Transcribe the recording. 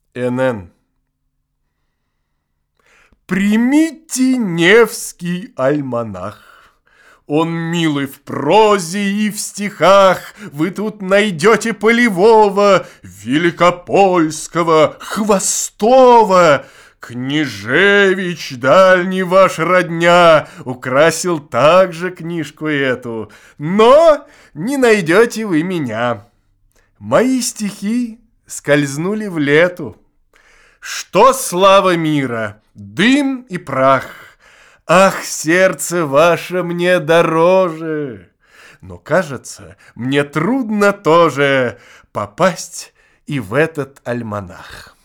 Н.Н. Примите Невский альманах. Он милый в прозе и в стихах. Вы тут найдете Полевого, Великопольского, Хвостова. Княжевич, дальний ваш родня, украсил также книжку эту. Но не найдете вы меня. Мои стихи скользнули в лету. Что слава мира, дым и прах. Ах, сердце ваше мне дороже. Но, кажется, мне трудно тоже попасть и в этот альманах.